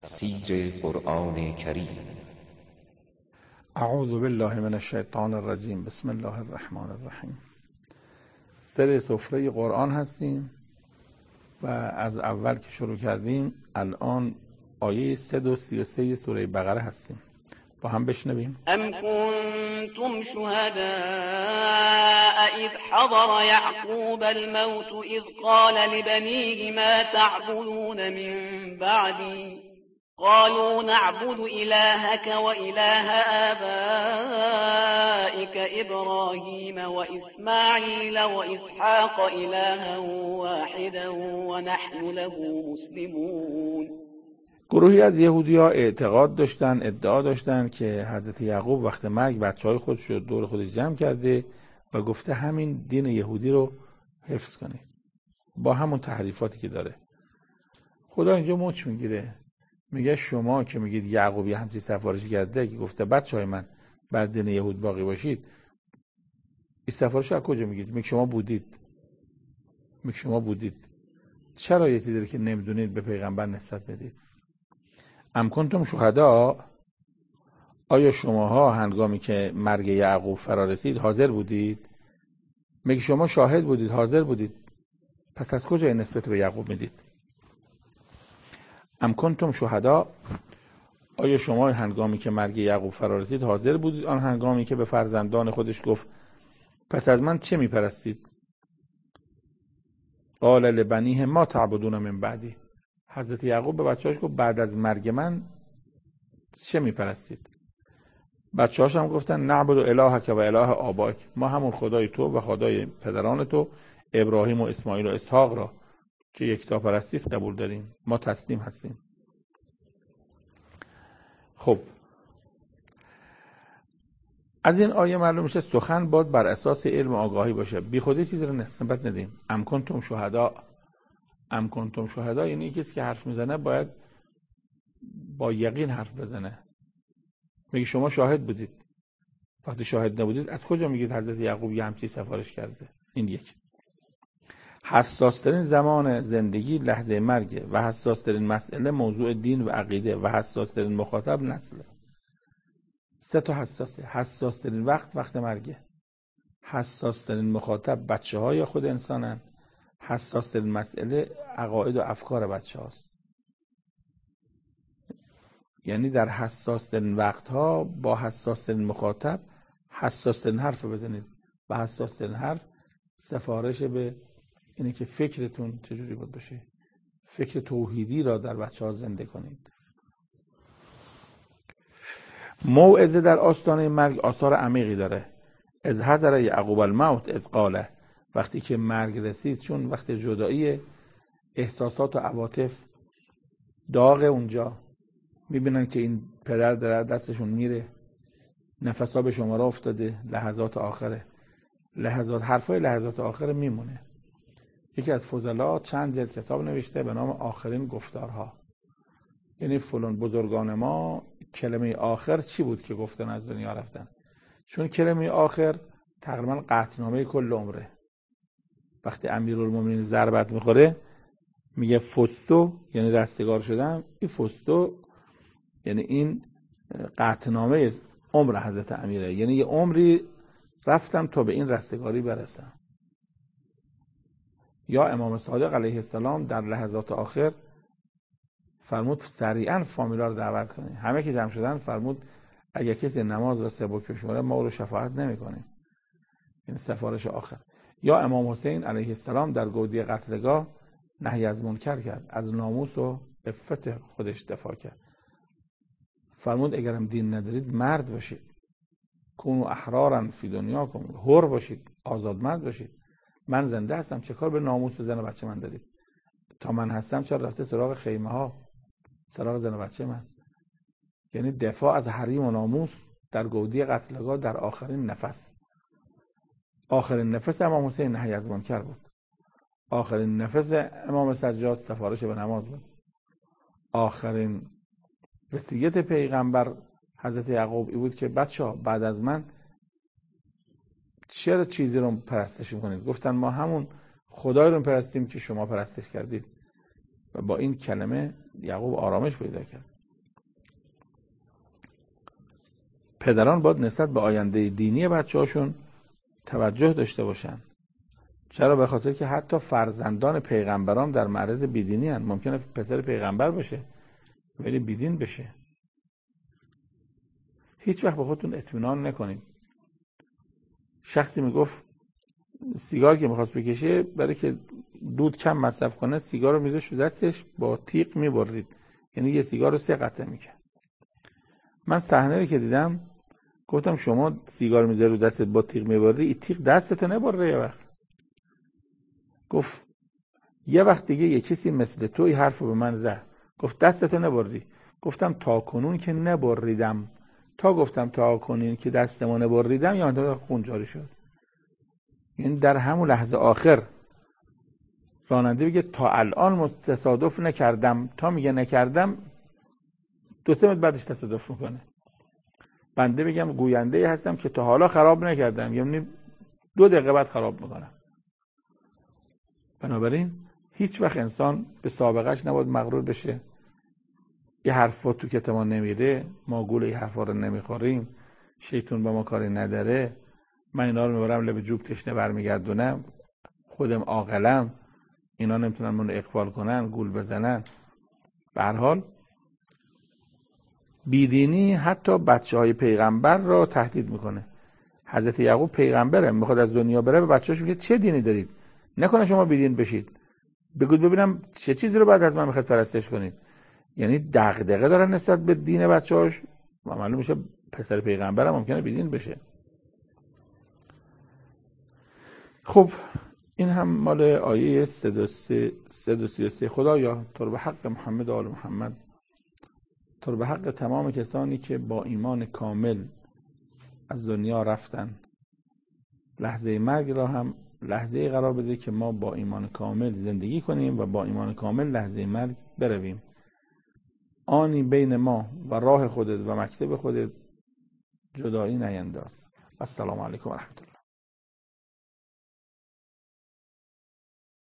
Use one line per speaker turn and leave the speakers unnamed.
تفسیر قرآن کریم.
اعوذ بالله من الشیطان الرجیم. بسم الله الرحمن الرحیم. سر سفره قرآن هستیم و از اول که شروع کردیم الان آیه 133 سوره بقره هستیم. با هم بشنویم.
ام کنتم شهداء اذ حضر یعقوب الموت اذ قال لبنیه ما تعبدون من بعدی قالوا نعبد إلهك وإله آبائك إبراهيم وإسماعيل وإسحاق إلها واحدا ونحن له مسلمون.
گروهی از یهودی‌ها اعتقاد داشتن، ادعا داشتن که حضرت یعقوب وقت مرگ بچه‌های خودش رو دور خودش جمع کرده و گفته همین دین یهودی رو حفظ کنید با همون تحریفاتی که داره. خدا اینجا مچ میگیره، میگه شما که میگید یعقوب یه همچین سفارشی کرده که گفته بچه‌های من بر دین یهود باقی باشید، این سفارش از کجا میگید؟ میگه شما بودید. چرا یه چیزی که نمیدونید به پیغمبر نسبت بدید؟ ام کنتم شهدا، آیا شماها هنگامی که مرگ یعقوب فرا رسید حاضر بودید؟ میگه شما شاهد بودید، حاضر بودید، پس از کجا این نسبت به یعقوب میدید؟ ام کنتم شهدا، آیا شما هنگامی که مرگ یعقوب فرا رسید حاضر بودید آن هنگامی که به فرزندان خودش گفت پس از من چه میپرستید؟ قال لبنیه ما تعبدون من بعدی، حضرت یعقوب به بچه‌هاش گفت بعد از مرگ من چه میپرستید؟ بچه‌هاش هم گفتن نعبد الهک و اله آبائک، ما همون خدای تو و خدای پدران تو ابراهیم و اسماعیل و اسحاق را که یکتاپرستی است قبول داریم، ما تسلیم هستیم. خب از این آیه معلوم میشه سخن باید بر اساس علم و آگاهی باشه، بی خودی چیزی رو نسبت ندیم. ام کنتم شهدا یعنی کسی که حرف میزنه باید با یقین حرف بزنه. میگه شما شاهد بودید، وقتی شاهد نبودید از کجا میگید حضرت یعقوب یه همچین سفارش کرده؟ این یک. حساسترین زمان زندگی لحظه مرگه و حساسترین مسئله موضوع دین و عقیده و حساسترین مخاطب نسله. سه تا حساسترین وقت مرگه، حساسترین مخاطب بچه ها یا خود انسانن، حساسترین مسئله عقاید و افکار بچه هاست. یعنی در حساسترین وقت ها با حساسترین مخاطب حساسترین حرف بزنید و حساسترین حرف سفارش به اینه که فکرتون چجوری بود باشه، فکر توحیدی را در بچه ها زنده کنید. موعظه در آستانه مرگ آثار عمیقی داره. از حضر یعقوب الموت از قاله، وقتی که مرگ رسید، چون وقتی جدایی احساسات و عواطف داغ، اونجا میبینن که این پدر داره دستشون میره، نفسا به شماره افتاده، لحظات آخره، حرفای لحظات آخره میمونه. یکی از فضلا چند جلد کتاب نوشته به نام آخرین گفتارها، یعنی فلان بزرگان ما کلمه آخر چی بود که گفتن از دنیا رفتن، چون کلمه آخر تقریبا قطعنامه کل عمره. وقتی امیرالمومنین ضربت میخوره میگه فستو، یعنی رستگار شدم، این فستو یعنی این قطعنامه عمر حضرت امیره، یعنی یه عمری رفتم تا به این رستگاری برسم. یا امام صادق علیه السلام در لحظات آخر فرمود سریعا فامیلا رو دعوت کنید. همه که جمع شدن فرمود اگر کسی نماز را سبک بشماره ما رو شفاعت نمی کنیم. این سفارش آخر. یا امام حسین علیه السلام در گودی قتلگاه نهی از منکر کرد، از ناموس و عفت خودش دفاع کرد. فرمود اگرم دین ندارید مرد باشید، کونوا احرارا فی دنیاکم، حر باشید، آزادمرد باشید. من زنده هستم، چه کار به ناموس زن و بچه من دارید؟ تا من هستم چرا رفته سراغ خیمه ها، سراغ زن و بچه من؟ یعنی دفاع از حریم و ناموس در گودی قتلگاه در آخرین نفس امام حسین نهی از منکر بود. آخرین نفس امام سجاد سفارش به نماز بود. آخرین وصیت پیغمبر حضرت یعقوب ای بود که بچه‌ها بعد از من چرا چیزی رو پرستش می‌کنید؟ گفتن ما همون خدای رو پرستیم که شما پرستش کردید. و با این کلمه یعقوب آرامش پیدا کرد. پدران باید نسبت به آینده دینی بچه‌هاشون توجه داشته باشن. چرا؟ به خاطر که حتی فرزندان پیغمبران در معرض بیدینی هستند. ممکنه پسر پیغمبر باشه ولی بیدین بشه. هیچ وقت به خودتون اطمینان نکنید. شخصی میگفت سیگار که میخواست بکشه، برای که دود کم مصرف کنه سیگار رو میذاشت دستش، با تیغ میبرید، یعنی یه سیگار رو 3 قطعه میکرد. من صحنه رو که دیدم گفتم شما سیگار میذاری رو دستت با تیغ میبری، این تیغ دستتو نبره یه وقت. گفت یه وقت دیگه یه کسی مثل تو این حرف رو به من زد، گفت دستتو نبری. گفتم تا کنون که نبریدم، تا گفتم تا کنون که دستمو نبریدم یا من خون جاری شد. یعنی در همون لحظه آخر راننده بگه تا الان تصادف نکردم، تا میگه نکردم 2-3 متر بعدش تصادف میکنه. بنده بگم گوینده هستم که تا حالا خراب نکردم، یعنی 2 دقیقه بعد خراب میکنم. بنابراین هیچ وقت انسان به سابقهش نباید مغرور بشه. یه حرفا تو کتاب نمیره، ما گول این حرفا رو نمیخوریم، شیطان به ما کاری نداره، من اینا رو میبرم لب جوب تشنه برمیگردونم، خودم عاقلم، اینا نمیتونن منو اغفال کنن، گول بزنن. به هر حال بیدینی حتی بچهای پیغمبر را تهدید میکنه. حضرت یعقوب پیغمبره، میخواد از دنیا بره، به بچه‌اش میگه چه دینی دارید؟ نکنه شما بیدین بشید، بگید ببینم چه چیزی رو بعد از من میخواد پرستش کنید. یعنی دغدغه دارن نسبت به دین بچه‌هاش و معلوم میشه پسر پیغمبر هم ممکنه بیدین بشه. خب این هم مال آیه 333. خدایا تو رو به حق محمد و آل محمد، تو رو به حق تمام کسانی که با ایمان کامل از دنیا رفتن، لحظه مرگ را هم لحظه قرار بده که ما با ایمان کامل زندگی کنیم و با ایمان کامل لحظه مرگ برویم. آنی بین ما و راه خودت و مکتب خودت جدایی نینداز. السلام علیکم و رحمت الله.